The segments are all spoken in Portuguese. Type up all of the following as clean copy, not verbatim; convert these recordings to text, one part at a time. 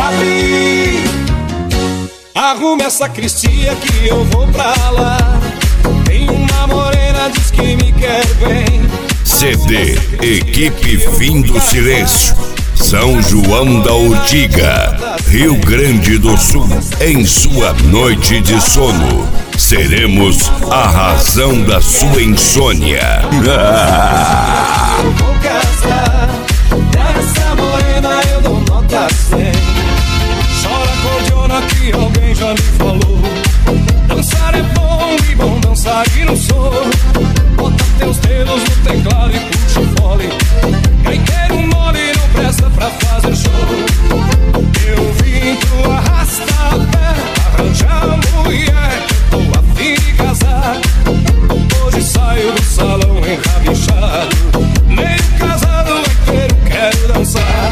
Papi, arrume essa cristia que eu vou pra lá. Tem uma morena, diz que me quer bem. CD Equipe Fim do Silêncio, São João da Urtiga, Rio Grande do Sul. Em sua noite de sono, seremos a razão da sua insônia. Eu vou casar, dessa morena eu dou nota 100. Chora cordiona que alguém já me falou. Dançar é bom e bom dançar e não sou. Bota teus dedos no teclado e puxa o fole. Gaiteiro mole não presta pra fazer show. Eu vim tu arrastar a pé, arranjar mulher, eu tô a fim de casar. Hoje saio do salão enrabichado, meio casado, gaiteiro, quero dançar.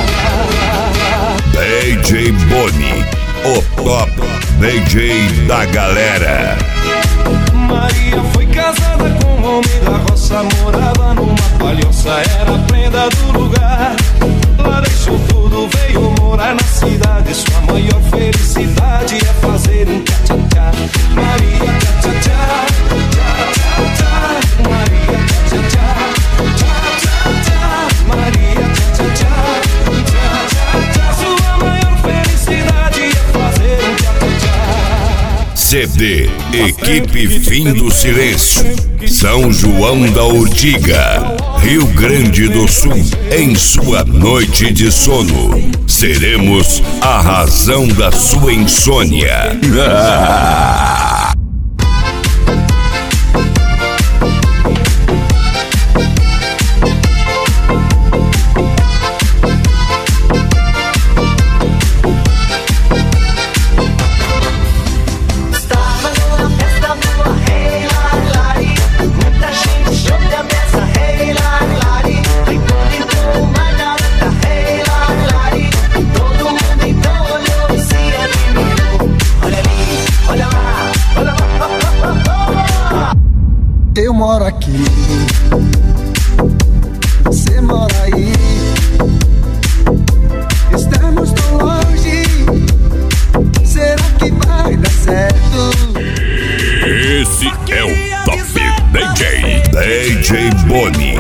DJ Boni, o top DJ da galera. Maria foi casada com um homem da roça, morava numa palhoça, era a prenda do lugar. Lá deixou tudo, veio morar na cidade. Sua maior felicidade é fazer um tchá-tchá-tchá. Maria tchá-tchá-tchá, tchá-tchá-tchá. Maria tchá-tchá-tchá, tchá-tchá-tchá. Maria tchá-tchá-tchá, tchá-tchá-tchá. Sua maior felicidade é fazer um tchá-tchá-tchá. CD Equipe Fim do Silêncio, São João da Urtiga, Rio Grande do Sul. Em sua noite de sono, seremos a razão da sua insônia. Eu moro aqui, você mora aí. Estamos tão longe, será que vai dar certo? Esse é o Top DJ Boni.